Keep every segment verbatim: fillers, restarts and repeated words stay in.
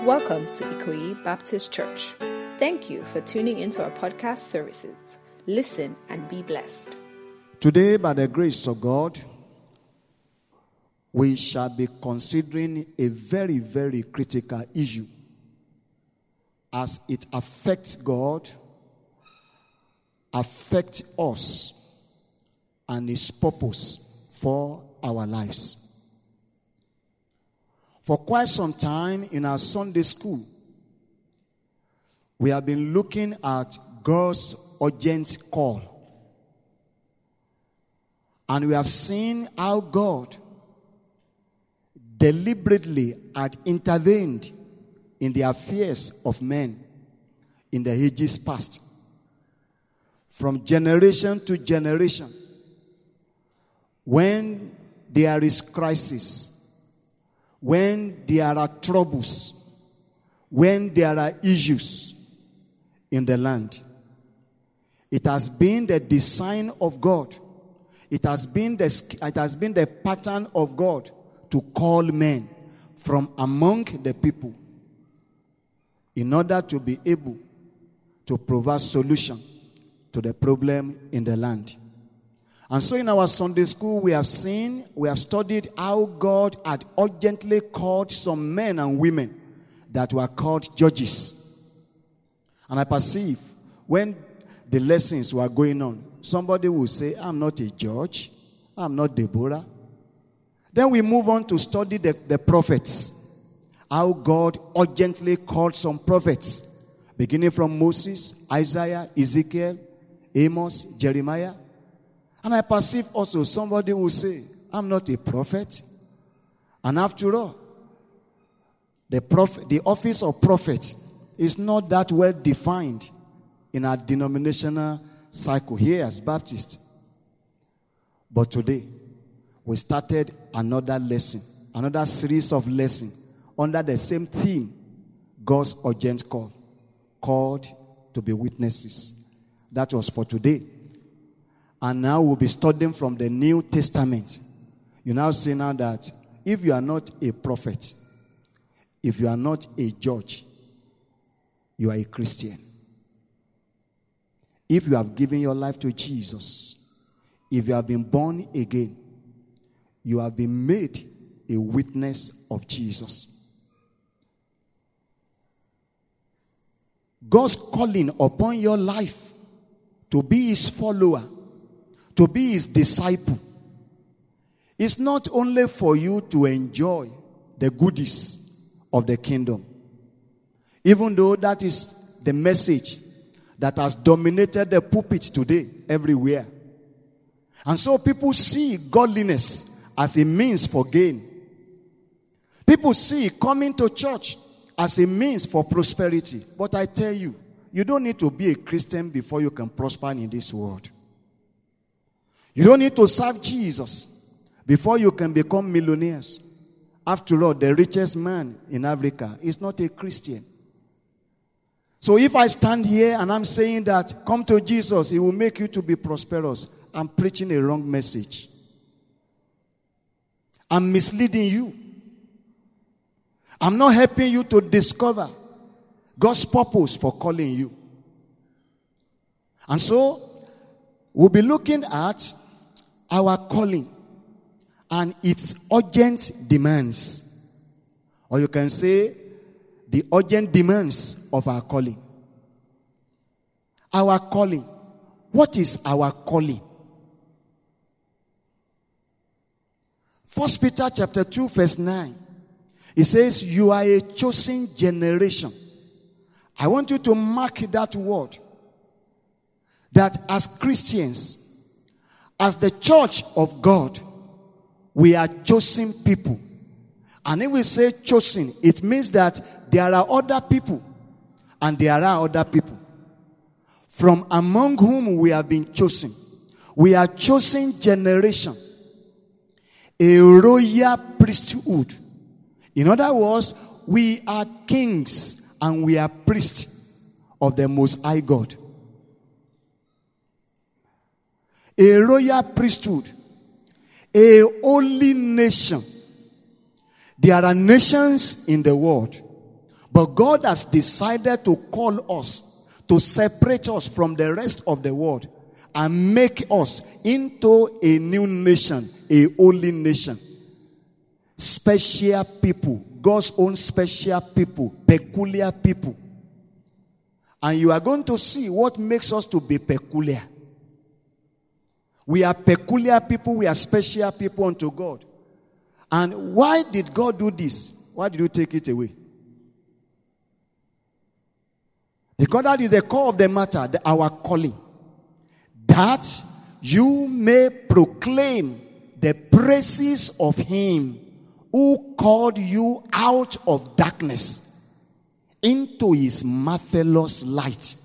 Welcome to Ikoyi Baptist Church. Thank you for tuning into our podcast services. Listen and be blessed. Today, by the grace of God, we shall be considering a very, very critical issue as it affects God, affects us, and His purpose for our lives. For quite some time in our Sunday school, we have been looking at God's urgent call. And we have seen how God deliberately had intervened in the affairs of men in the ages past. From generation to generation, when there is crisis, when there are troubles, when there are issues in the land, it has been the design of God. It has been the, it has been the pattern of God to call men from among the people in order to be able to provide solution to the problem in the land. And so in our Sunday school, we have seen, we have studied how God had urgently called some men and women that were called judges. And I perceive when the lessons were going on, somebody will say, I'm not a judge. I'm not Deborah. Then we move on to study the, the prophets. How God urgently called some prophets, beginning from Moses, Isaiah, Ezekiel, Amos, Jeremiah. And I perceive also somebody will say, I'm not a prophet. And after all, the prophet, the office of prophet is not that well defined in our denominational cycle here as Baptist. But today, we started another lesson, another series of lessons under the same theme, God's urgent call, called to be witnesses. That was for today. And now we'll be studying from the New Testament. You now see now that if you are not a prophet, if you are not a judge, you are a Christian. If you have given your life to Jesus, if you have been born again, you have been made a witness of Jesus. God's calling upon your life to be His follower, to be His disciple, is not only for you to enjoy the goodies of the kingdom, even though that is the message that has dominated the pulpit today everywhere. And so people see godliness as a means for gain. People see coming to church as a means for prosperity. But I tell you, you don't need to be a Christian before you can prosper in this world. You don't need to serve Jesus before you can become millionaires. After all, the richest man in Africa is not a Christian. So if I stand here and I'm saying that come to Jesus, He will make you to be prosperous, I'm preaching a wrong message. I'm misleading you. I'm not helping you to discover God's purpose for calling you. And so, we'll be looking at our calling and its urgent demands. Or you can say, the urgent demands of our calling. Our calling. What is our calling? First Peter chapter two verse nine. It says, you are a chosen generation. I want you to mark that word. That as Christians, as the church of God, we are chosen people. And if we say chosen, it means that there are other people and there are other people from among whom we have been chosen. We are chosen generation, a royal priesthood. In other words, we are kings and we are priests of the Most High God. A royal priesthood, a holy nation. There are nations in the world, But God has decided to call us, to separate us from the rest of the world and make us into a new nation, a holy nation. Special people, God's own special people, peculiar people. And you are going to see what makes us to be peculiar. We are peculiar people, we are special people unto God. And why did God do this? Why did you take it away? Because that is the core of the matter, the, our calling. That you may proclaim the praises of him who called you out of darkness into his marvelous light.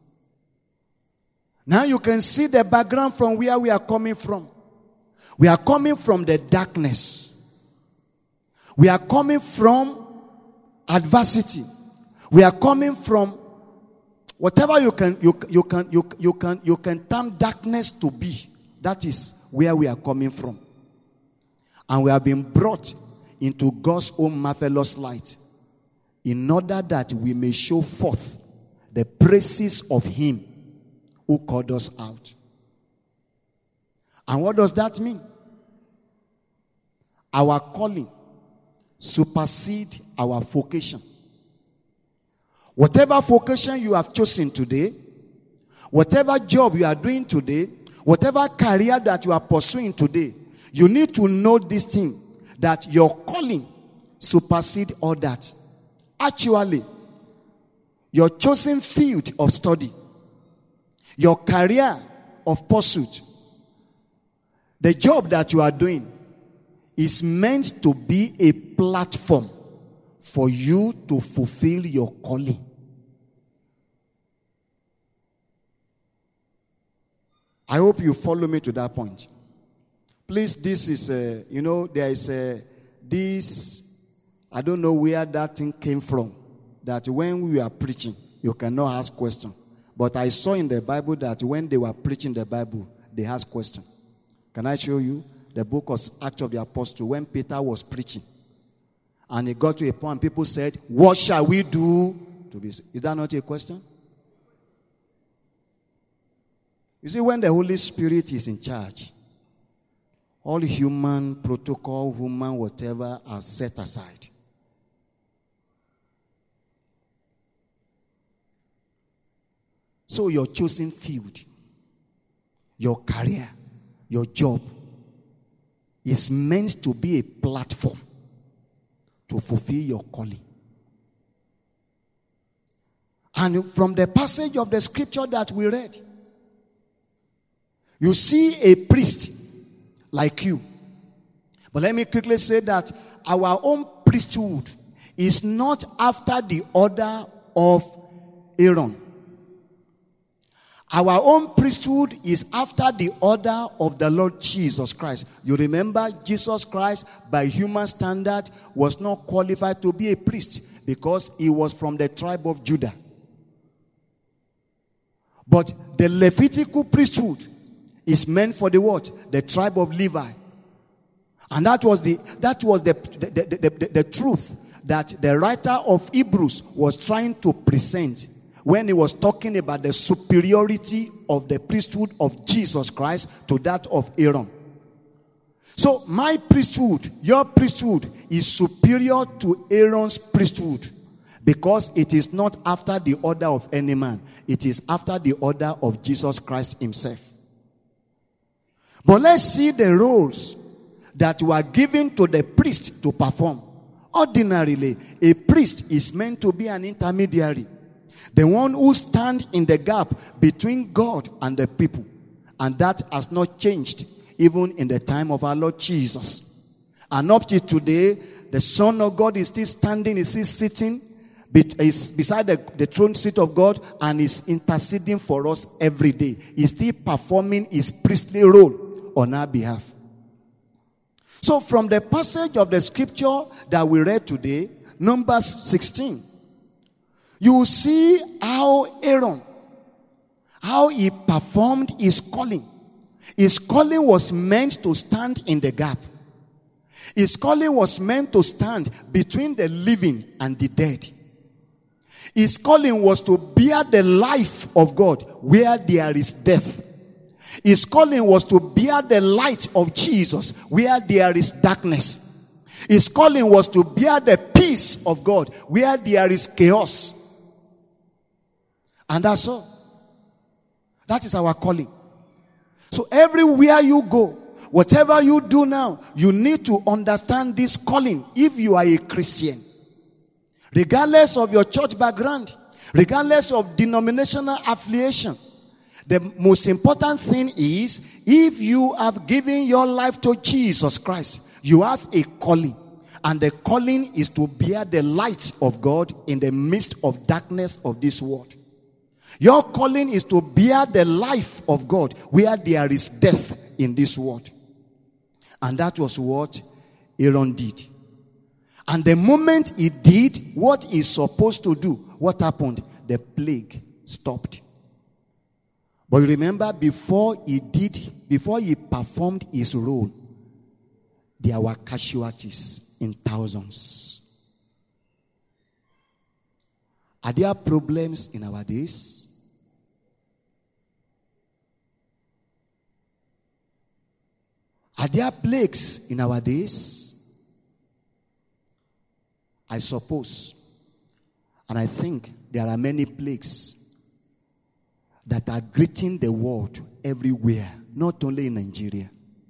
Now you can see the background from where we are coming from. We are coming from the darkness. We are coming from adversity. We are coming from whatever you can you, you can you, you can you can term darkness to be. That is where we are coming from. And we have been brought into God's own marvelous light in order that we may show forth the praises of him who called us out. And what does that mean? Our calling supersedes our vocation. Whatever vocation you have chosen today, whatever job you are doing today, whatever career that you are pursuing today, you need to know this thing, that your calling supersedes all that. Actually, your chosen field of study, your career of pursuit, the job that you are doing is meant to be a platform for you to fulfill your calling. I hope you follow me to that point. Please, this is, uh, you know, there is uh, this, I don't know where that thing came from, that when we are preaching, you cannot ask questions. But I saw in the Bible that when they were preaching the Bible, they asked questions. Can I show you the book of Acts of the Apostles when Peter was preaching? And it got to a point, people said, what shall we do to be saved? Is that not a question? You see, when the Holy Spirit is in charge, all human protocol, human whatever are set aside. So your chosen field, your career, your job is meant to be a platform to fulfill your calling. And from the passage of the scripture that we read, you see a priest like you. But let me quickly say that our own priesthood is not after the order of Aaron. Our own priesthood is after the order of the Lord Jesus Christ. You remember, Jesus Christ, by human standard, was not qualified to be a priest because he was from the tribe of Judah. But the Levitical priesthood is meant for the what? The tribe of Levi. And that was the that was the the, the, the, the, the truth that the writer of Hebrews was trying to present when he was talking about the superiority of the priesthood of Jesus Christ to that of Aaron. So my priesthood, your priesthood, is superior to Aaron's priesthood because it is not after the order of any man. It is after the order of Jesus Christ himself. But let's see the roles that were given to the priest to perform. Ordinarily, a priest is meant to be an intermediary. The one who stands in the gap between God and the people. And that has not changed even in the time of our Lord Jesus. And up to today, the Son of God is still standing, is still sitting is beside the, the throne seat of God and is interceding for us every day. He's still performing his priestly role on our behalf. So from the passage of the scripture that we read today, Numbers sixteen, you will see how Aaron, how he performed his calling. His calling was meant to stand in the gap. His calling was meant to stand between the living and the dead. His calling was to bear the life of God where there is death. His calling was to bear the light of Jesus where there is darkness. His calling was to bear the peace of God where there is chaos. And that's all. That is our calling. So everywhere you go, whatever you do now, you need to understand this calling if you are a Christian. Regardless of your church background, regardless of denominational affiliation, the most important thing is, if you have given your life to Jesus Christ, you have a calling. And the calling is to bear the light of God in the midst of darkness of this world. Your calling is to bear the life of God where there is death in this world. And that was what Aaron did. And the moment he did what he's supposed to do, what happened? The plague stopped. But you remember, before he did, before he performed his role, there were casualties in thousands. Are there problems in our days? Are there plagues in our days? I suppose, and I think there are many plagues that are greeting the world everywhere, not only in Nigeria,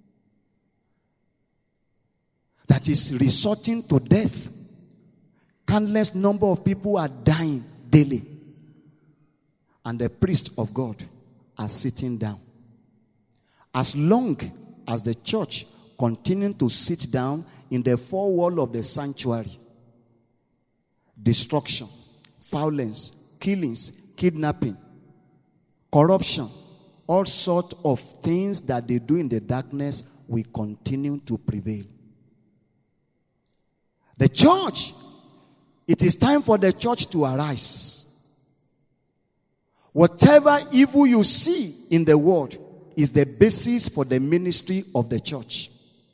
that is resorting to death. Countless number of people are dying daily, and the priests of God are sitting down. As long as the church continues to sit down in the four walls of the sanctuary, destruction, violence, killings, kidnapping, corruption, all sorts of things that they do in the darkness will continue to prevail. The church, it is time for the church to arise. Whatever evil you see in the world is the basis for the ministry of the church.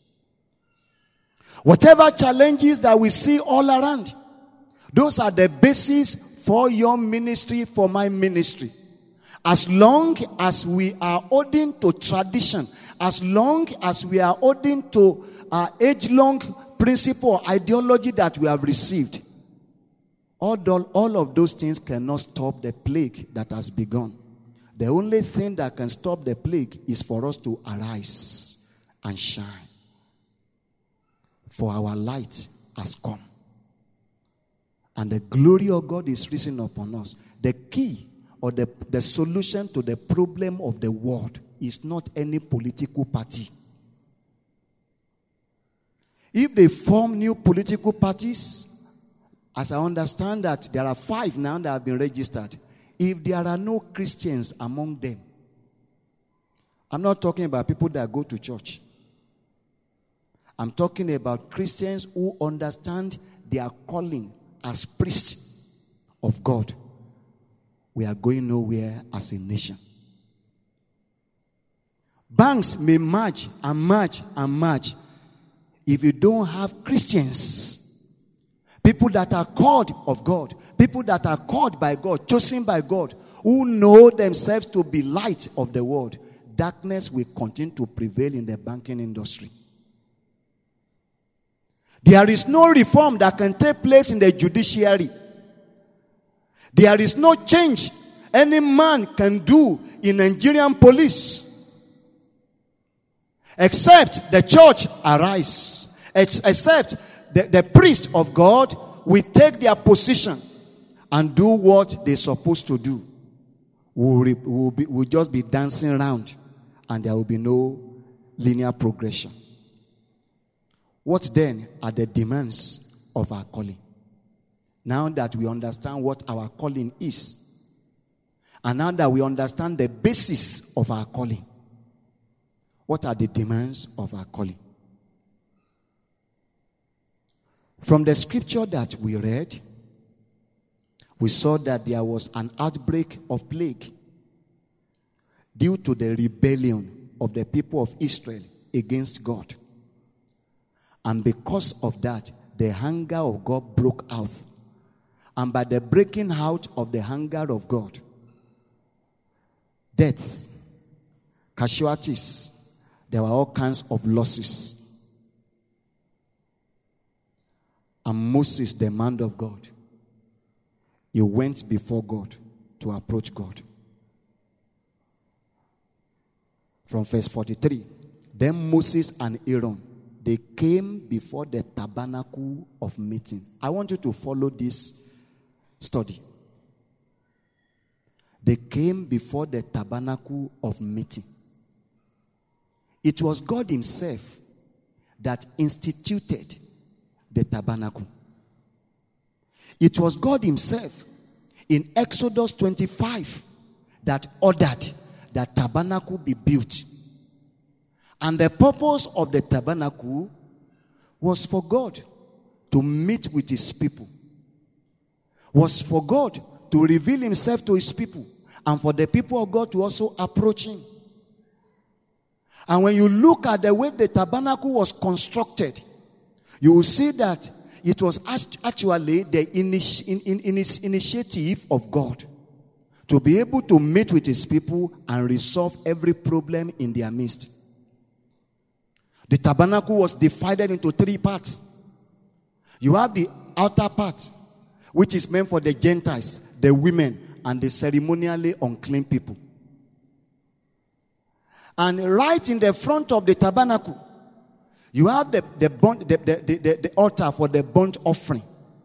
Whatever challenges that we see all around, those are the basis for your ministry, for my ministry. As long as we are holding to tradition, as long as we are holding to uh, age-long principle or ideology that we have received, all, all of those things cannot stop the plague that has begun. The only thing that can stop the plague is for us to arise and shine. For our light has come. And the glory of God is risen upon us. The key or the, the solution to the problem of the world is not any political party. If they form new political parties, as I understand that there are five now that have been registered, if there are no Christians among them, I'm not talking about people that go to church. I'm talking about Christians who understand their calling as priests of God. We are going nowhere as a nation. Banks may merge and merge and merge. If you don't have Christians, people that are called of God, people that are called by God, chosen by God, who know themselves to be light of the world, darkness will continue to prevail in the banking industry. There is no reform that can take place in the judiciary. There is no change any man can do in Nigerian police, except the church arise, except the, the priest of God will take their position and do what they're supposed to do. We'll, we'll, be, we'll just be dancing around, and there will be no linear progression. What then are the demands of our calling? Now that we understand what our calling is, and now that we understand the basis of our calling, what are the demands of our calling? From the scripture that we read, we saw that there was an outbreak of plague due to the rebellion of the people of Israel against God. And because of that, the anger of God broke out. And by the breaking out of the hunger of God, deaths, casualties, there were all kinds of losses. And Moses, the man of God, he went before God to approach God. From verse forty-three, then Moses and Aaron, they came before the tabernacle of meeting. I want you to follow this study. They came before the tabernacle of meeting. It was God himself that instituted the tabernacle. It was God himself in Exodus twenty-five that ordered that tabernacle be built. And the purpose of the tabernacle was for God to meet with his people. Was for God to reveal himself to his people. And for the people of God to also approach him. And when you look at the way the tabernacle was constructed, you will see that it was actually the initi- in, in, in initiative of God to be able to meet with his people and resolve every problem in their midst. The tabernacle was divided into three parts. You have the outer part, which is meant for the Gentiles, the women, and the ceremonially unclean people. And right in the front of the tabernacle, you have the, the, burnt, the, the, the, the altar for the burnt offering.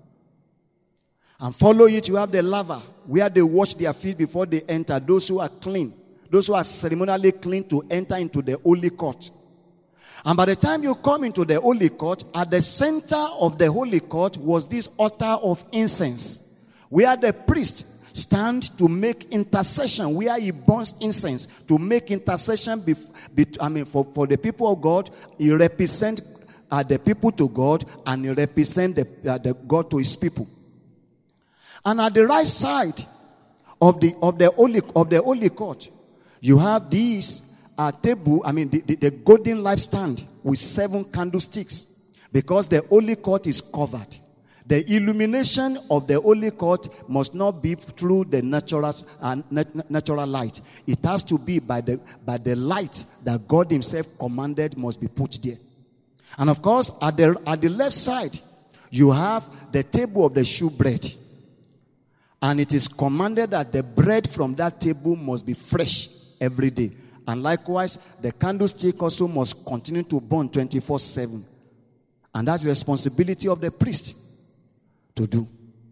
And follow it, you have the laver, where they wash their feet before they enter. Those who are clean, those who are ceremonially clean to enter into the holy court. And by the time you come into the holy court, at the center of the holy court was this altar of incense, where the priest stand to make intercession, where he burns incense to make intercession bef- be- I mean, for, for the people of God. He represents uh, the people to God, and he represents the, uh, the God to his people. And at the right side of the of the holy of the holy court, you have these uh, table. I mean, the, the, the golden lampstand with seven candlesticks, because the holy court is covered. The illumination of the holy court must not be through the natural uh, nat- natural light. It has to be by the by the light that God himself commanded must be put there. And of course, at the at the left side, you have the table of the shewbread. And it is commanded that the bread from that table must be fresh every day. And likewise, the candlestick also must continue to burn twenty-four seven. And that's the responsibility of the priest to do.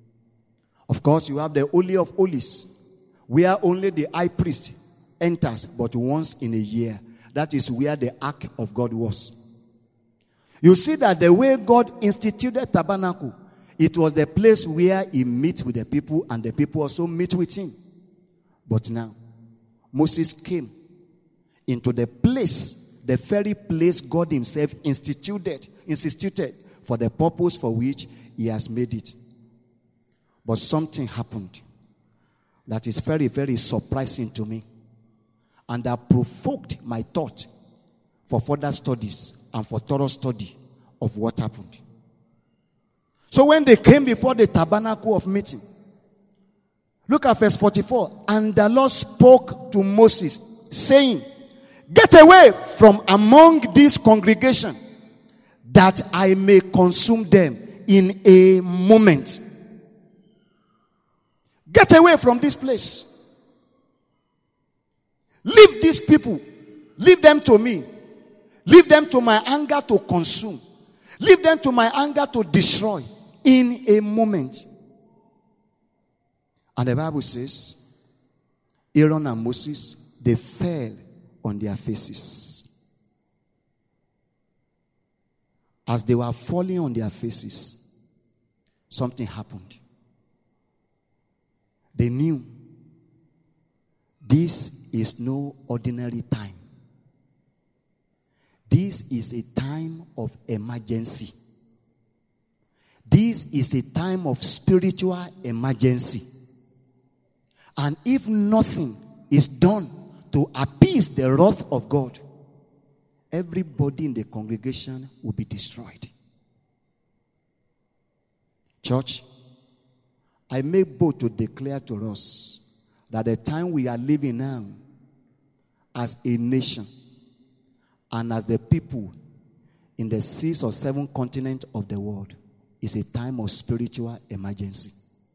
Of course, you have the Holy of Holies, where only the high priest enters but once in a year. That is where the ark of God was. You see that the way God instituted tabernacle, it was the place where he meets with the people, and the people also meet with him. But now, Moses came into the place, the very place God himself instituted, instituted for the purpose for which he has made it. But something happened that is very, very surprising to me, and that provoked my thought for further studies and for thorough study of what happened. So when they came before the tabernacle of meeting, look at verse forty-four. And the Lord spoke to Moses, saying, "Get away from among this congregation, that I may consume them in a moment." Get away from this place. Leave these people. Leave them to me. Leave them to my anger to consume. Leave them to my anger to destroy in a moment. And the Bible says, Aaron and Moses, they fell on their faces. As they were falling on their faces, something happened. They knew this is no ordinary time. This is a time of emergency. This is a time of spiritual emergency. And if nothing is done to appease the wrath of God, everybody in the congregation will be destroyed. Church, I make bold to declare to us that the time we are living now as a nation and as the people in the six or seven continents of the world is a time of spiritual emergency.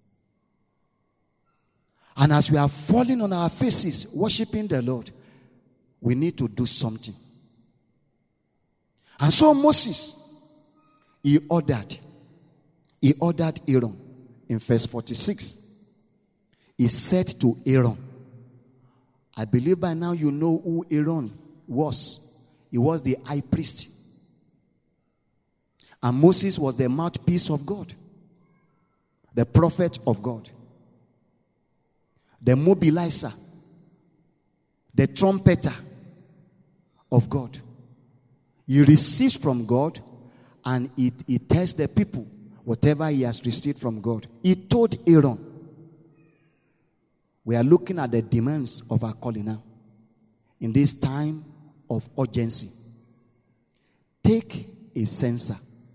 And as we are falling on our faces, worshiping the Lord, we need to do something. And so Moses, he ordered, he ordered Aaron in verse forty-six. He said to Aaron, I believe by now you know who Aaron was. He was the high priest. And Moses was the mouthpiece of God, the prophet of God, the mobilizer, the trumpeter of God. He receives from God and he, he tells the people whatever he has received from God. He told Aaron, we are looking at the demands of our calling now. In this time of urgency, take a censer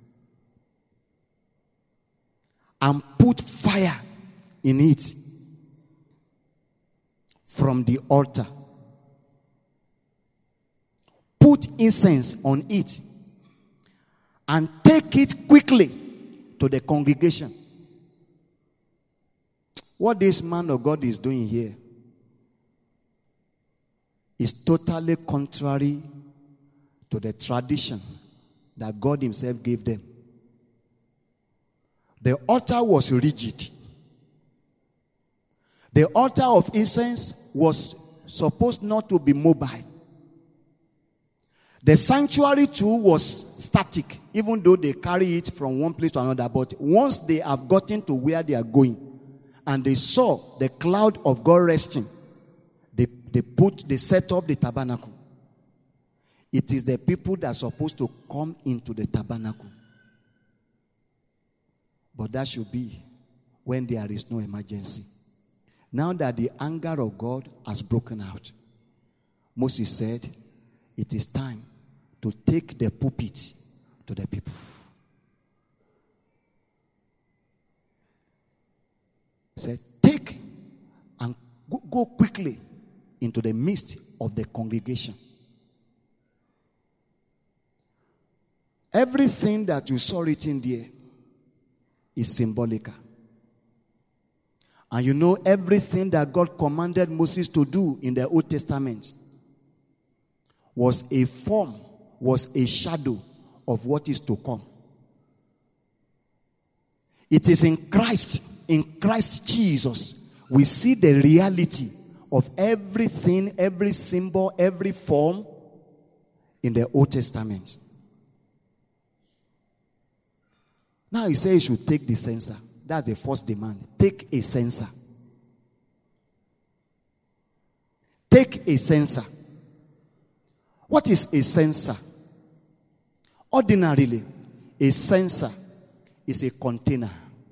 and put fire in it from the altar. Put incense on it and take it quickly to the congregation. What this man of God is doing here is totally contrary to the tradition that God himself gave them. The altar was rigid. The altar of incense was supposed not to be mobile. The sanctuary too was static, even though they carry it from one place to another. But once they have gotten to where they are going, and they saw the cloud of God resting, they, they put, they set up the tabernacle. It is the people that are supposed to come into the tabernacle. But that should be when there is no emergency. Now that the anger of God has broken out, Moses said, it is time to take the pulpit to the people. He said, take and go, go quickly into the midst of the congregation. Everything that you saw written there is symbolic. And you know, everything that God commanded Moses to do in the Old Testament was a form, was a shadow of what is to come. It is in Christ, in Christ Jesus, we see the reality of everything, every symbol, every form in the Old Testament. Now he says you should take the censer. That's the first demand. Take a censer. Take a censer. What is a censer? Ordinarily, a censer is a container.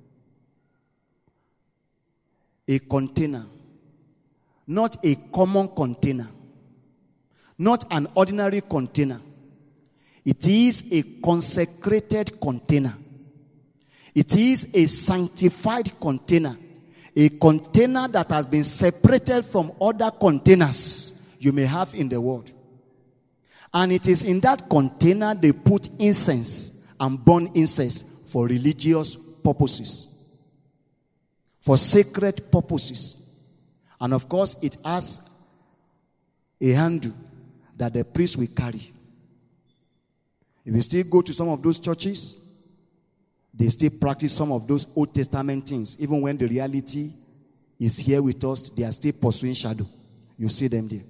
A container. Not a common container. Not an ordinary container. It is a consecrated container. It is a sanctified container. A container that has been separated from other containers you may have in the world. And it is in that container they put incense and burn incense for religious purposes, for sacred purposes. And of course, it has a handle that the priest will carry. If you still go to some of those churches, they still practice some of those Old Testament things. Even when the reality is here with us, they are still pursuing shadow. You see them there.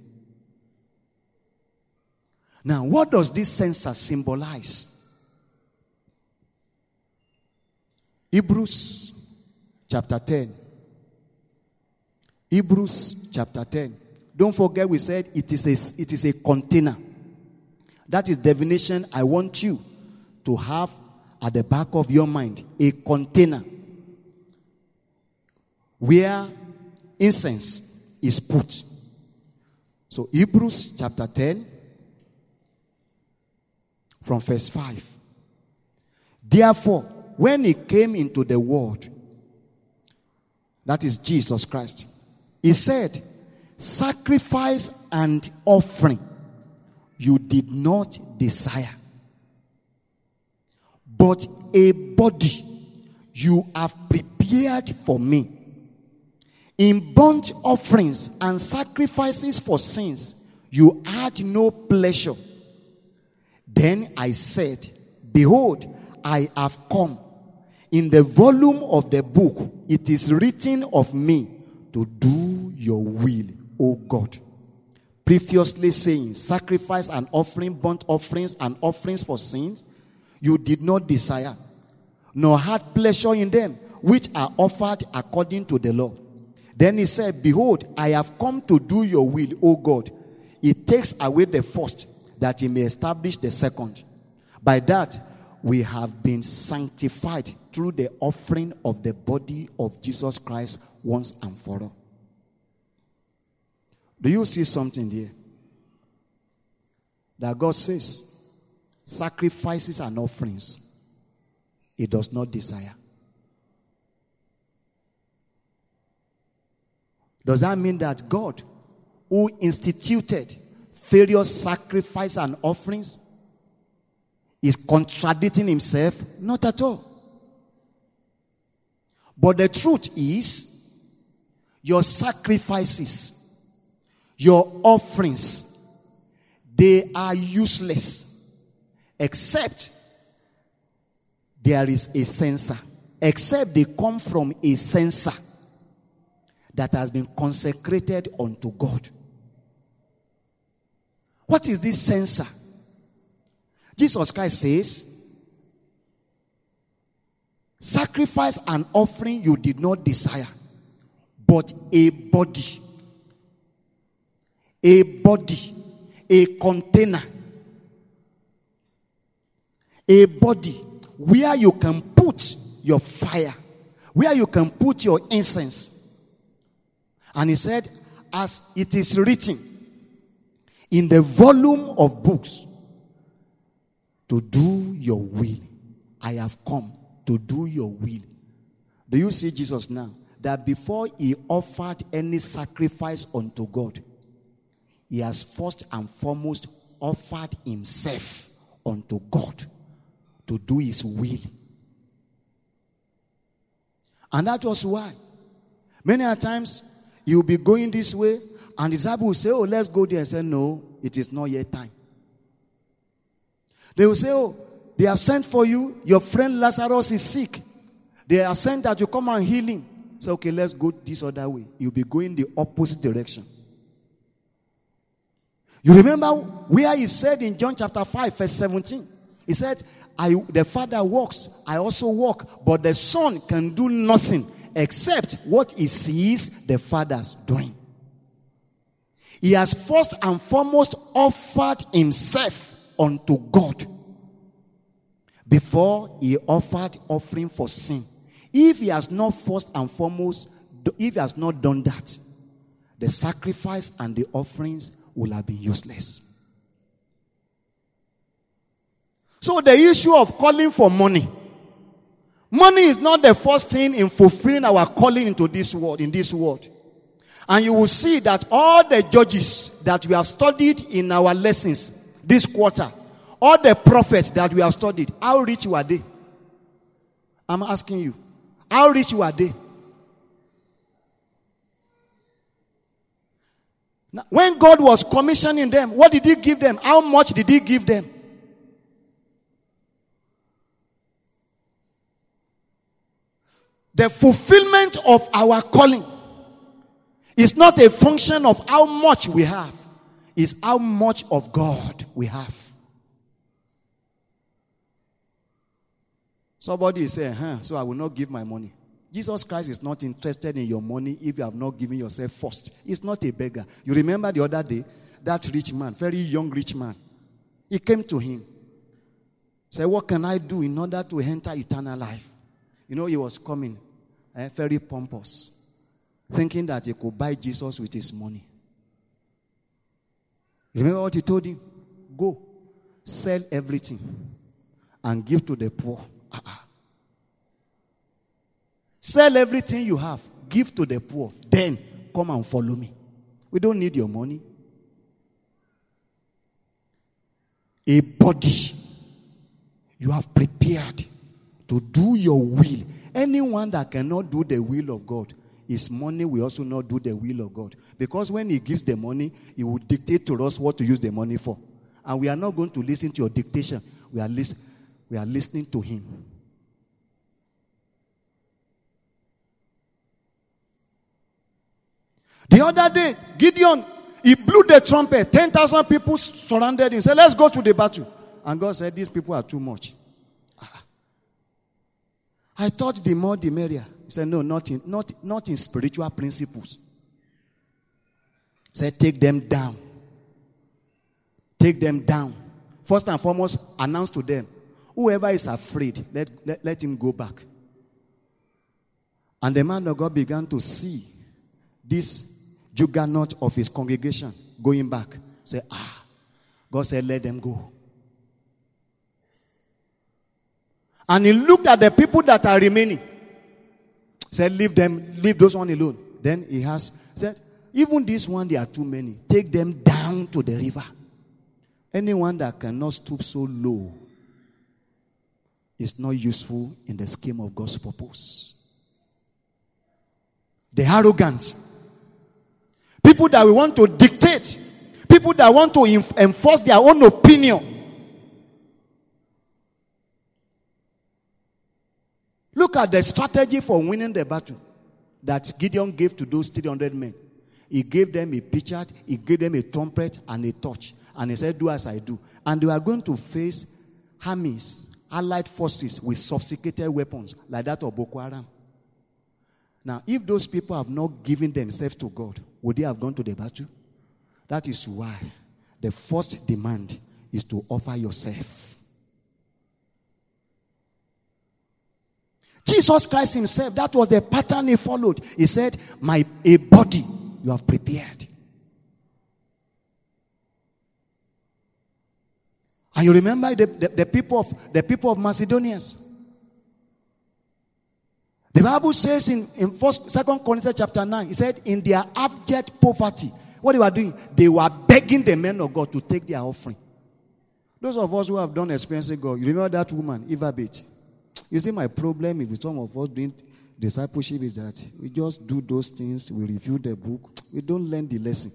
Now, what does this censer symbolize? Hebrews chapter ten. Hebrews chapter ten. Don't forget we said it is a, it is a container. That is definition I want you to have at the back of your mind. A container where incense is put. So Hebrews chapter ten from verse five. Therefore, when he came into the world, That is Jesus Christ. He said, sacrifice and offering you did not desire, but a body you have prepared for me. In burnt offerings and sacrifices for sins you had no pleasure. Then I said, behold, I have come. In the volume of the book it is written of me to do your will, O God. Previously saying, sacrifice and offering, burnt offerings and offerings for sins, you did not desire, nor had pleasure in them, which are offered according to the law. Then he said, behold, I have come to do your will, O God. He takes away the first, that he may establish the second. By that, we have been sanctified through the offering of the body of Jesus Christ once and for all. Do you see something there? That God says, sacrifices and offerings, he does not desire. Does that mean that God, who instituted various sacrifices and offerings, is contradicting himself? Not at all. But the truth is, your sacrifices, your offerings, they are useless except there is a censer, except they come from a censer that has been consecrated unto God. What is this censer? Jesus Christ says, sacrifice and offering you did not desire, but a body, a body, a container, a body where you can put your fire, where you can put your incense. And he said, as it is written in the volume of books, to do your will. I have come to do your will. Do you see Jesus now? That before he offered any sacrifice unto God, he has first and foremost offered himself unto God to do his will. And that was why many a times you'll be going this way and the disciples will say, oh, let's go there. And say, no, it is not yet time. They will say, oh, they have sent for you. Your friend Lazarus is sick. They have sent that you come and heal him. Say, okay, let's go this other way. You'll be going the opposite direction. You remember where he said in John chapter five, verse seventeen? He said, I, the Father works, I also work, but the Son can do nothing except what he sees the Father's doing. He has first and foremost offered himself unto God before he offered offering for sin. If he has not first and foremost, if he has not done that, the sacrifice and the offerings will have been useless. So the issue of calling for money, money is not the first thing in fulfilling our calling into this world, in this world. And you will see that all the judges that we have studied in our lessons this quarter, all the prophets that we have studied, how rich were they? I'm asking you, how rich were they? Now, when God was commissioning them, what did he give them? How much did he give them? The fulfillment of our calling is not a function of how much we have. It's how much of God we have. Somebody is saying, huh, so I will not give my money. Jesus Christ is not interested in your money if you have not given yourself first. He's not a beggar. You remember the other day, that rich man, very young rich man, he came to him. Said, what can I do in order to enter eternal life? You know, he was coming, eh, very pompous, thinking that he could buy Jesus with his money. Remember what he told him? Go, sell everything and give to the poor. Uh-uh. Sell everything you have, give to the poor, then come and follow me. We don't need your money. A body you have prepared to do your will. Anyone that cannot do the will of God, his money will also not do the will of God. Because when he gives the money, he will dictate to us what to use the money for. And we are not going to listen to your dictation. We are, lis- we are listening to him. The other day, Gideon, he blew the trumpet. ten thousand people surrounded him. He said, let's go to the battle. And God said, these people are too much. Ah. I thought the more the merrier. He said, no, not in, not, not in spiritual principles. He said, take them down. Take them down. First and foremost, announce to them, whoever is afraid, let, let, let him go back. And the man of God began to see this juggernaut of his congregation going back. Say, ah, God said, let them go. And he looked at the people that are remaining. Said, leave them, leave those one alone. Then he has said, even this one, they are too many. Take them down to the river. Anyone that cannot stoop so low is not useful in the scheme of God's purpose. The arrogant. People that we want to dictate. People that want to inf- enforce their own opinion. Look at the strategy for winning the battle that Gideon gave to those three hundred men. He gave them a pitcher, he gave them a trumpet and a torch. And he said, do as I do. And they were going to face armies, allied forces with sophisticated weapons like that of Boko Haram. Now, if those people have not given themselves to God, would they have gone to the battle? That is why the first demand is to offer yourself. Jesus Christ himself, that was the pattern he followed. He said, my a body you have prepared. And you remember the, the, the people of the people of Macedonia. The Bible says in, in first, Second Corinthians chapter nine, it said, in their abject poverty, what they were doing, they were begging the men of God to take their offering. Those of us who have done experiencing God, you remember that woman, Eva Bate. You see, my problem with some of us doing discipleship is that we just do those things, we review the book, we don't learn the lesson.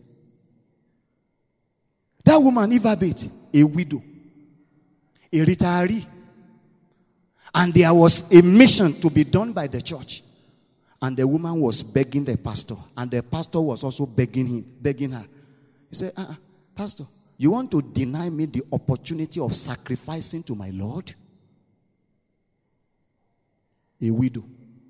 That woman, Eva Bate, a widow, a retiree, and there was a mission to be done by the church. And the woman was begging the pastor, and the pastor was also begging him, begging her. He said, uh-uh, Pastor, you want to deny me the opportunity of sacrificing to my Lord? A widow.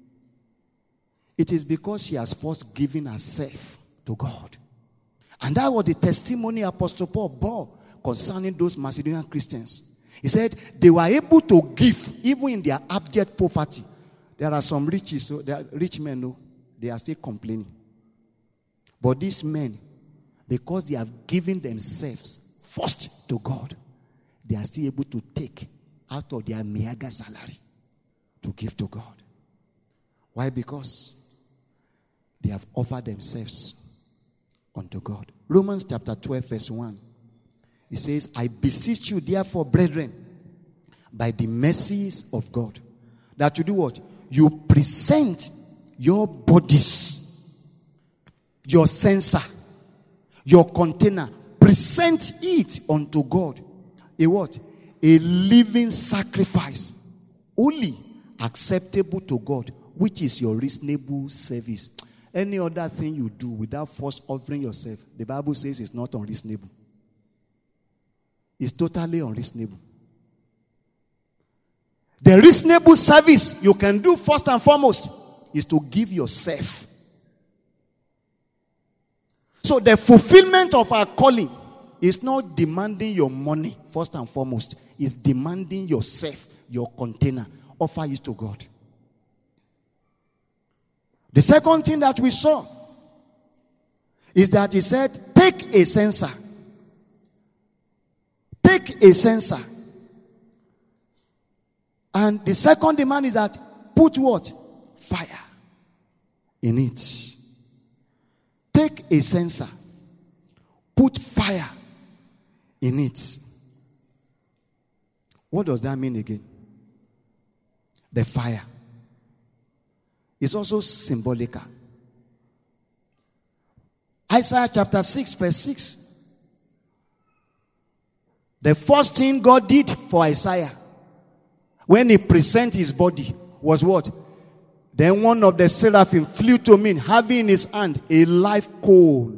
It is because she has first given herself to God. And that was the testimony Apostle Paul bore concerning those Macedonian Christians. He said they were able to give even in their abject poverty. There are some riches, so there are rich men, no, they are still complaining. But these men, because they have given themselves first to God, they are still able to take out of their meager salary to give to God. Why? Because they have offered themselves unto God. Romans chapter twelve verse one. It says, I beseech you therefore, brethren, by the mercies of God, that you do what? You present your bodies, your censer, your container, present it unto God. A what? A living sacrifice, holy, acceptable to God, which is your reasonable service. Any other thing you do without first offering yourself, the Bible says it's not unreasonable. It's totally unreasonable. The reasonable service you can do first and foremost is to give yourself. So the fulfillment of our calling is not demanding your money first and foremost. It's demanding yourself, your container. Offer it to God. The second thing that we saw is that he said, take a censer. Take a censer. And the second demand is that put what? Fire in it. Take a censer, put fire in it. What does that mean again? The fire. It's also symbolical. Isaiah chapter six, verse six. The first thing God did for Isaiah when he presented his body was what? Then one of the seraphim flew to me, having in his hand a live coal,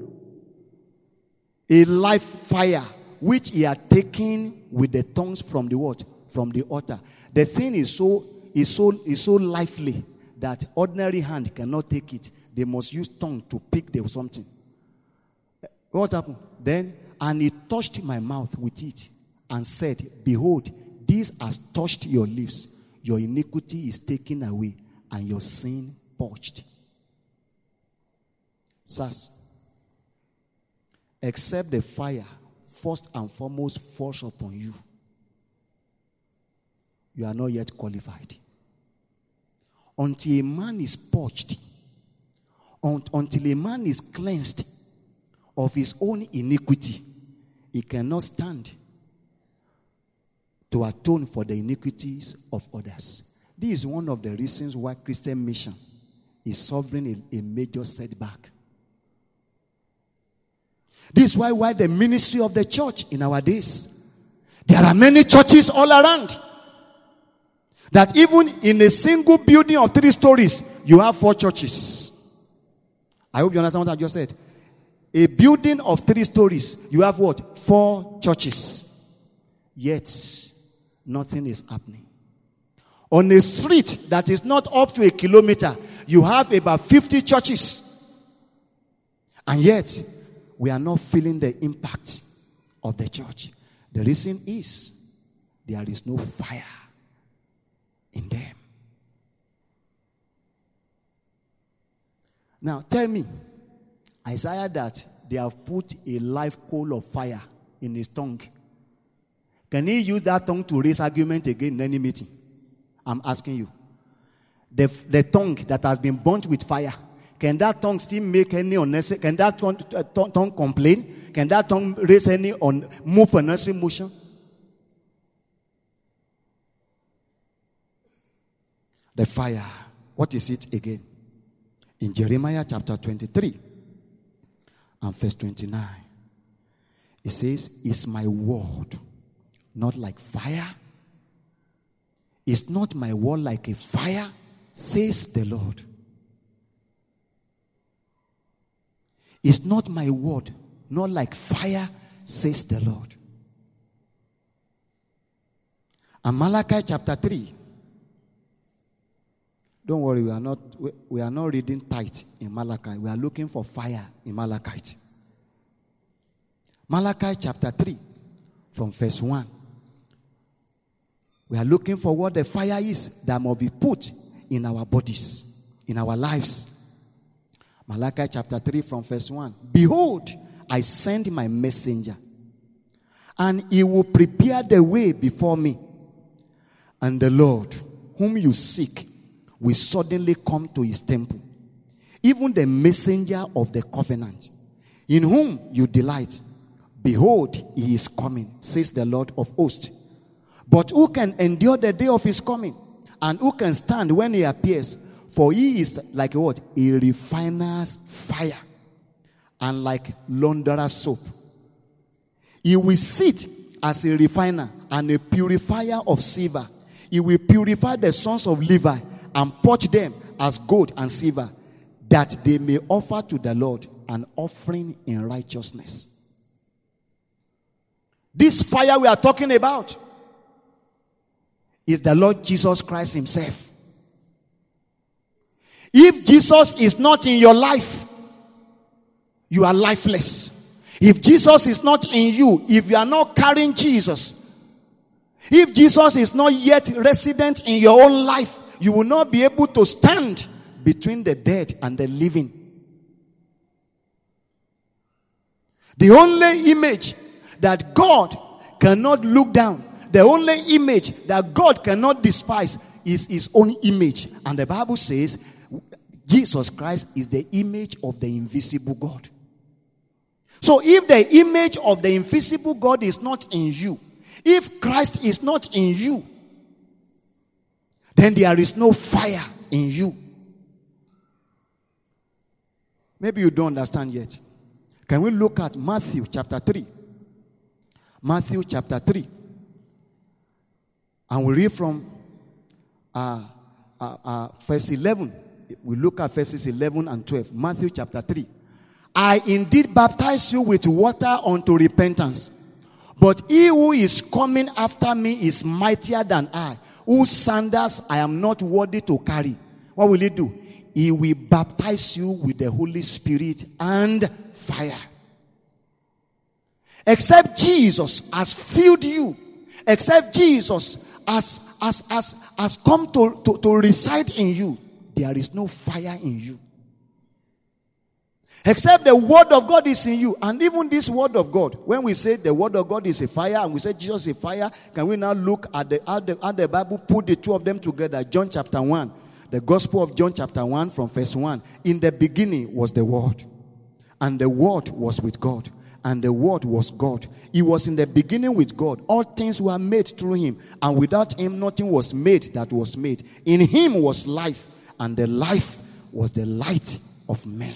a live fire, which he had taken with the tongues from the what? From the altar. The thing is so is so is so lively that ordinary hand cannot take it. They must use tongue to pick the something. What happened? Then, and he touched my mouth with it and said, behold, this has touched your lips. Your iniquity is taken away and your sin purged. Sirs, except the fire first and foremost falls upon you, you are not yet qualified. Until a man is purged, until a man is cleansed of his own iniquity, he cannot stand to atone for the iniquities of others. This is one of the reasons why Christian mission is suffering a, a major setback. This is why, why the ministry of the church in our days, there are many churches all around. That even in a single building of three stories, you have four churches. I hope you understand what I just said. A building of three stories, you have what? Four churches. Yet, nothing is happening. On a street that is not up to a kilometer, you have about fifty churches. And yet, we are not feeling the impact of the church. The reason is, there is no fire in them. Now, tell me, Isaiah that they have put a live coal of fire in his tongue. Can he use that tongue to raise argument again in any meeting? I'm asking you. The, the tongue that has been burnt with fire, can that tongue still make any unnecessary, can that tongue, uh, tongue, tongue complain? Can that tongue raise any on move unnecessary motion? The fire, what is it again? In Jeremiah chapter twenty-three and verse twenty-nine, it says, is my word not like fire? Is not my word like a fire? Says the Lord. Is not my word not like fire? Says the Lord. And Malachi chapter three. Don't worry, we are not we, we are not reading tight in Malachi. We are looking for fire in Malachi. Malachi chapter three, from verse one. We are looking for what the fire is that must be put in our bodies, in our lives. Malachi chapter three, from verse one. Behold, I send my messenger, and he will prepare the way before me. And the Lord, whom you seek, will suddenly come to his temple. Even the messenger of the covenant, in whom you delight. Behold, he is coming, says the Lord of hosts. But who can endure the day of his coming? And who can stand when he appears? For he is like what? A refiner's fire, and like launderer's soap. He will sit as a refiner and a purifier of silver. He will purify the sons of Levi and purge them as gold and silver, that they may offer to the Lord an offering in righteousness. This fire we are talking about is the Lord Jesus Christ himself. If Jesus is not in your life, you are lifeless. If Jesus is not in you, if you are not carrying Jesus, if Jesus is not yet resident in your own life, you will not be able to stand between the dead and the living. The only image that God cannot look down, the only image that God cannot despise is his own image. And the Bible says, Jesus Christ is the image of the invisible God. So if the image of the invisible God is not in you, if Christ is not in you, then there is no fire in you. Maybe you don't understand yet. Can we look at Matthew chapter three? Matthew chapter three. And we read from uh, uh, uh, verse eleven. We look at verses eleven and twelve. Matthew chapter three. I indeed baptize you with water unto repentance. But he who is coming after me is mightier than I, whose sandals I am not worthy to carry. What will he do? He will baptize you with the Holy Spirit and fire. Except Jesus has filled you, except Jesus has, has, has, has come to, to, to reside in you, there is no fire in you. Except the word of God is in you. And even this word of God, when we say the word of God is a fire and we say Jesus is a fire, can we now look at the, at the, at the Bible, put the two of them together? John chapter one. The Gospel of John chapter one from verse one. In the beginning was the Word. And the Word was with God. And the Word was God. He was in the beginning with God. All things were made through him. And without him nothing was made that was made. In him was life. And the life was the light of men.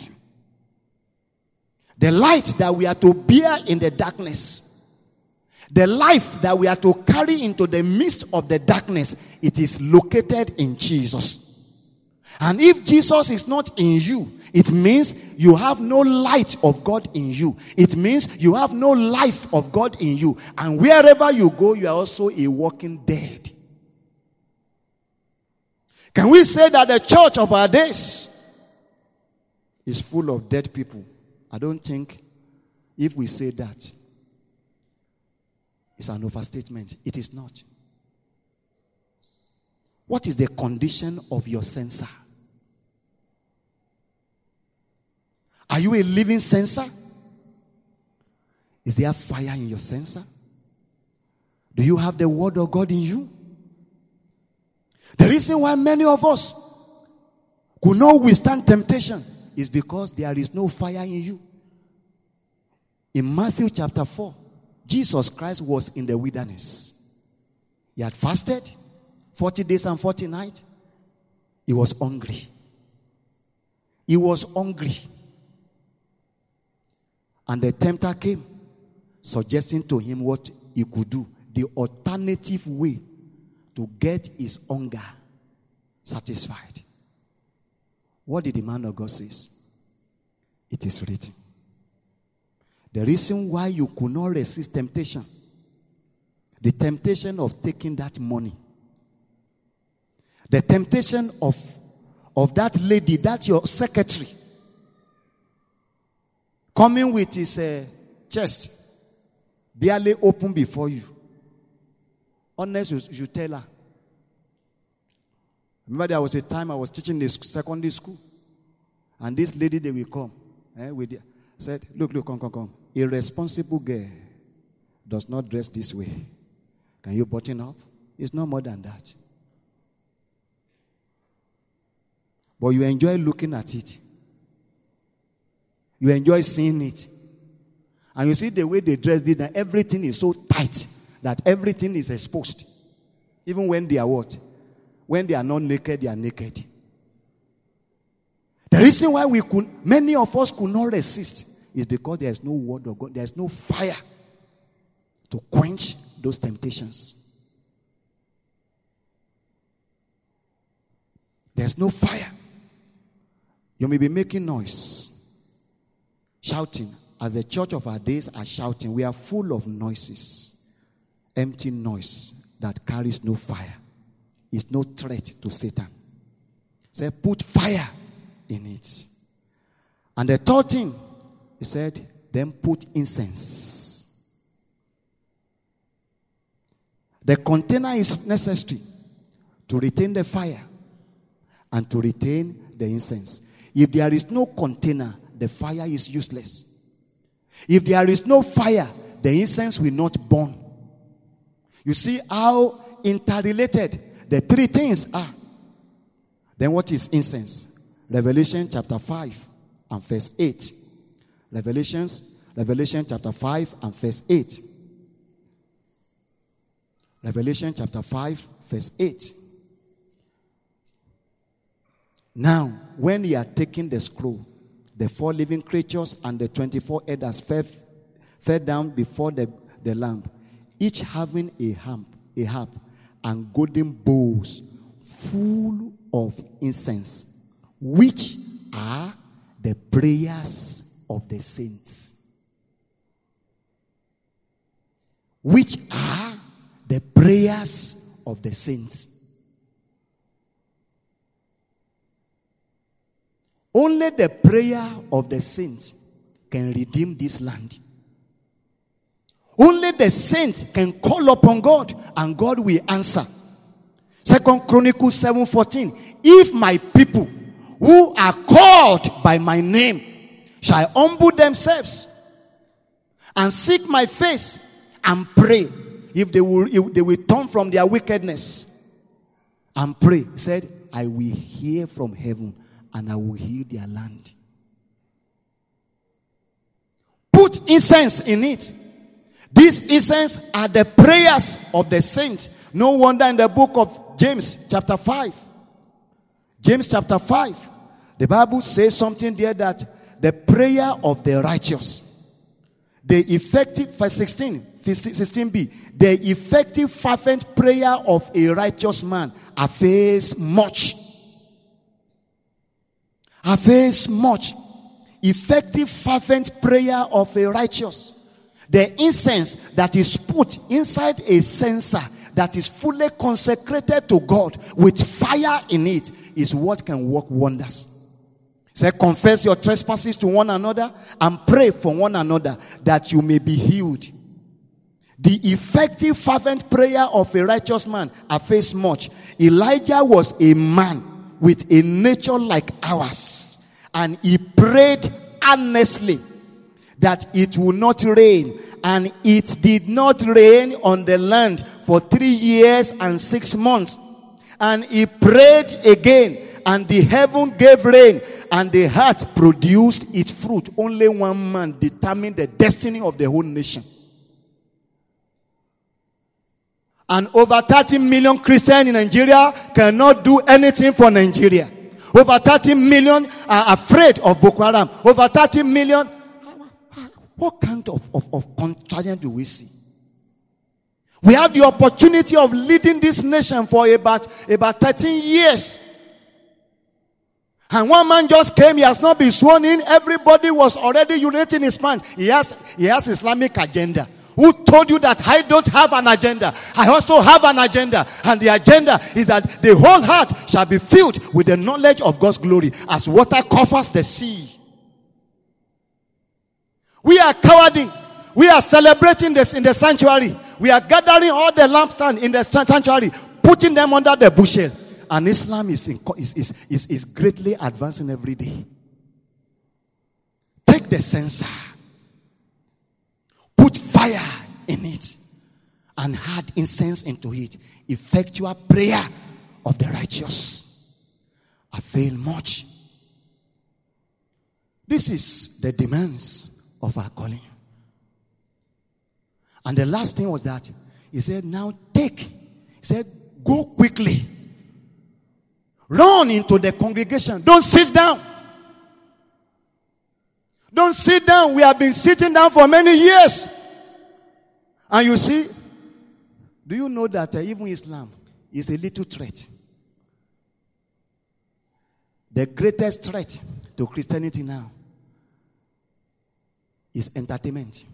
The light that we are to bear in the darkness. The life that we are to carry into the midst of the darkness. It is located in Jesus. And if Jesus is not in you, it means you have no light of God in you. It means you have no life of God in you. And wherever you go, you are also a walking dead. Can we say that the church of our days is full of dead people? I don't think if we say that, it's an overstatement. It is not. What is the condition of your sensor? Are you a living sensor? Is there fire in your sensor? Do you have the word of God in you? The reason why many of us could not withstand temptation is because there is no fire in you. In Matthew chapter four, Jesus Christ was in the wilderness. He had fasted forty days and forty nights. He was hungry. He was hungry. And the tempter came, suggesting to him what he could do. The alternative way to get his hunger satisfied. What did the man of God say? It is written. The reason why you could not resist temptation, the temptation of taking that money, the temptation of, of that lady, that your secretary, coming with his uh, chest barely open before you. Unless you, you tell her. Remember there was a time I was teaching in secondary school. And this lady, they will come. Eh, with the, said, look, look, come, come, come. A responsible girl does not dress this way. Can you button up? It's no more than that. But you enjoy looking at it. You enjoy seeing it. And you see the way they dress it, and everything is so tight that everything is exposed. Even when they are what? When they are not naked, they are naked. The reason why we could, many of us could not resist is because there is no word of God. There is no fire to quench those temptations. There's no fire. You may be making noise, shouting, as the church of our days are shouting. We are full of noises, empty noise that carries no fire. It's no threat to Satan. Say, put fire in it. And the third thing, he said, then put incense. The container is necessary to retain the fire and to retain the incense. If there is no container, the fire is useless. If there is no fire, the incense will not burn. You see how interrelated the three things are. Then what is incense? Revelation chapter five and verse eight. Revelations, Revelation chapter five and verse eight. Revelation chapter five, verse eight. Now, when he had taken the scroll, the four living creatures and the twenty-four elders fell, fell down before the, the Lamb, each having a harp, a harp and golden bowls full of incense, which are the prayers of the saints. Which are the prayers of the saints. Only the prayer of the saints can redeem this land. Only the saints can call upon God and God will answer. Second Chronicles seven fourteen. If my people who are called by my name shall humble themselves and seek my face and pray, if they will, if they will turn from their wickedness and pray, he said, I will hear from heaven and I will heal their land. Put incense in it. These incense are the prayers of the saints. No wonder in the book of James chapter five. James chapter five. The Bible says something there that the prayer of the righteous, the effective, verse sixteen, sixteen b, the effective fervent prayer of a righteous man avails much. Avails much. Effective fervent prayer of a righteous. The incense that is put inside a censer that is fully consecrated to God with fire in it is what can work wonders. Say, confess your trespasses to one another and pray for one another that you may be healed. The effective fervent prayer of a righteous man avails much. Elijah was a man with a nature like ours, and he prayed earnestly that it will not rain, and it did not rain on the land for three years and six months. And he prayed again, and the heaven gave rain, and the earth produced its fruit. Only one man determined the destiny of the whole nation. And over thirty million Christians in Nigeria cannot do anything for Nigeria. Over thirty million are afraid of Boko Haram. Over thirty million. What kind of, of, of contradiction do we see? We have the opportunity of leading this nation for about, about thirteen years. And one man just came, he has not been sworn in. Everybody was already urinating his pants. He has, he has Islamic agenda. Who told you that I don't have an agenda? I also have an agenda. And the agenda is that the whole heart shall be filled with the knowledge of God's glory as water covers the sea. We are cowarding. We are celebrating this in the sanctuary. We are gathering all the lampstands in the sanctuary, putting them under the bushel. And Islam is, in, is, is, is, is greatly advancing every day. Take the censer. Put fire in it. And add incense into it. Effectual prayer of the righteous avail much. This is the demands of our calling. And the last thing was that he said, now take. He said, go quickly. Run into the congregation. Don't sit down. Don't sit down. We have been sitting down for many years. And you see, do you know that uh, even Islam is a little threat? The greatest threat to Christianity now is entertainment.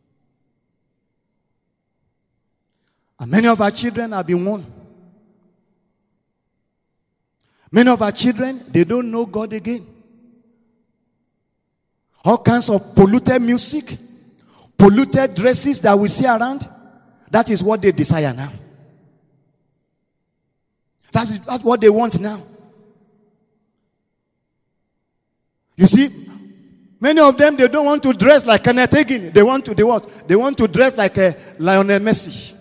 And many of our children have been warned. Many of our children, they don't know God again. All kinds of polluted music, polluted dresses that we see around, that is what they desire now. That's, that's what they want now. You see, many of them, they don't want to dress like Kenneth Hagin. They want to, they what? They want to dress like a Lionel Messi.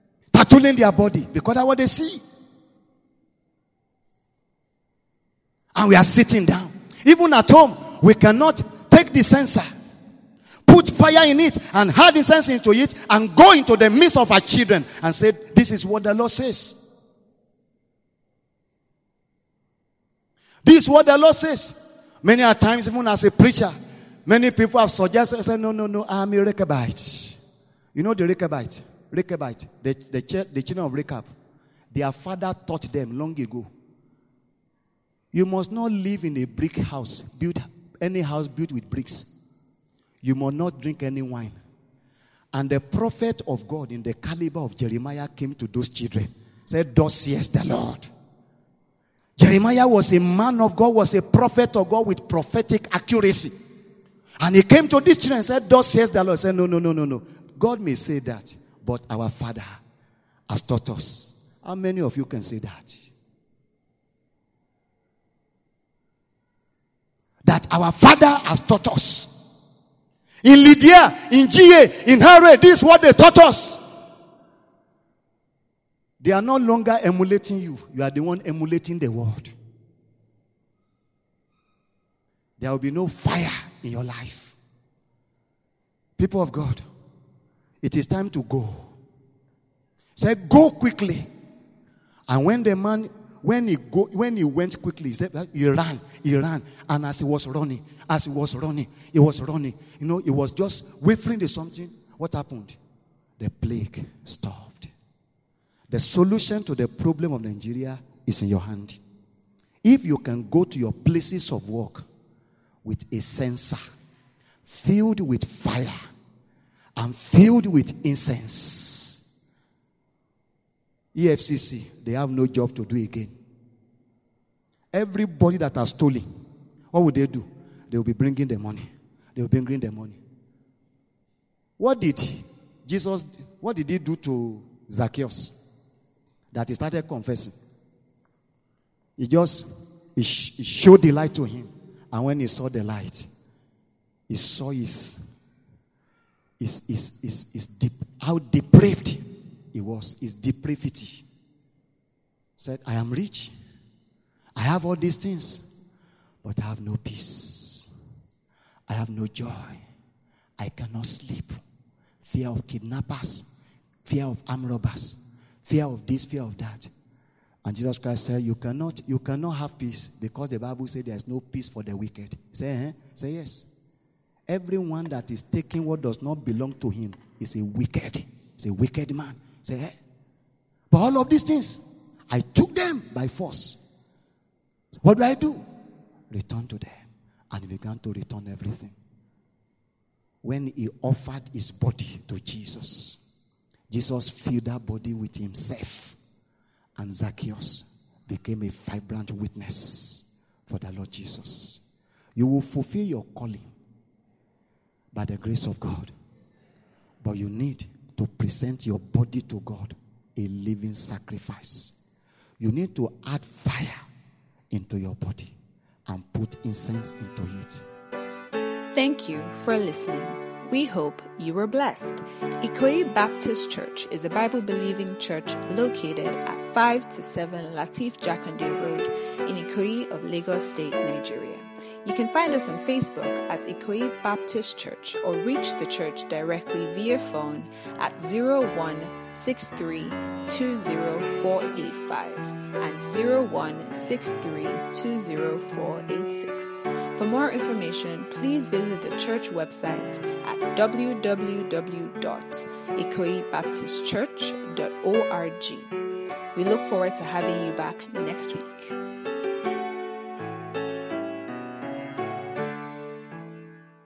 Tattooing their body because that's what they see. And we are sitting down. Even at home, we cannot take the censer, put fire in it, and add incense into it, and go into the midst of our children and say, this is what the Lord says. This is what the Lord says. Many a times, even as a preacher, many people have suggested, say, no, no, no, I'm a Rechabite. You know the Rechabite? Rechabite, the, the, the children of Rechab. Their father taught them long ago. You must not live in a brick house, built any house built with bricks. You must not drink any wine. And the prophet of God in the caliber of Jeremiah came to those children. Said, thus says the Lord. Jeremiah was a man of God, was a prophet of God with prophetic accuracy. And he came to these children and said, thus says the Lord. He said, no, no, no, no, no. God may say that, but our Father has taught us. How many of you can say that? That our Father has taught us. In Lydia, in G A, in Harry, this is what they taught us. They are no longer emulating you. You are the one emulating the world. There will be no fire in your life. People of God, it is time to go. Say, go quickly. And when the man, when he go, when he went quickly, he said, he ran, he ran. And as he was running, as he was running, he was running. You know, he was just wavering to something. What happened? The plague stopped. The solution to the problem of Nigeria is in your hand. If you can go to your places of work with a censer filled with fire and filled with incense, E F C C, they have no job to do again. Everybody that has stolen, what would they do? They will be bringing the money. They will be bringing the money. What did Jesus, what did he do to Zacchaeus? That he started confessing. He just, he, sh- he showed the light to him. And when he saw the light, he saw his, his, his, his, his deep, how depraved he was, his depravity. Said, I am rich. I have all these things, but I have no peace. I have no joy. I cannot sleep. Fear of kidnappers, fear of armed robbers, fear of this, fear of that. And Jesus Christ said, you cannot, you cannot have peace because the Bible says there is no peace for the wicked. Say, eh? Say yes. Everyone that is taking what does not belong to him is a wicked. It's a wicked man. Say, eh? But all of these things, I took them by force. What do I do? Return to them. And he began to return everything. When he offered his body to Jesus, Jesus filled that body with himself. And Zacchaeus became a vibrant witness for the Lord Jesus. You will fulfill your calling by the grace of God. But you need to present your body to God, a living sacrifice. You need to add fire into your body and put incense into it. Thank you for listening. We hope you were blessed. Ikoyi Baptist Church is a Bible-believing church located at five to seven Latif Jakande Road in Ikoyi of Lagos State, Nigeria. You can find us on Facebook as Ikoyi Baptist Church or reach the church directly via phone at zero one six three two zero four eight five and zero one six three two zero four eight six. For more information, please visit the church website at w w w dot ikoyi baptist church dot org. We look forward to having you back next week.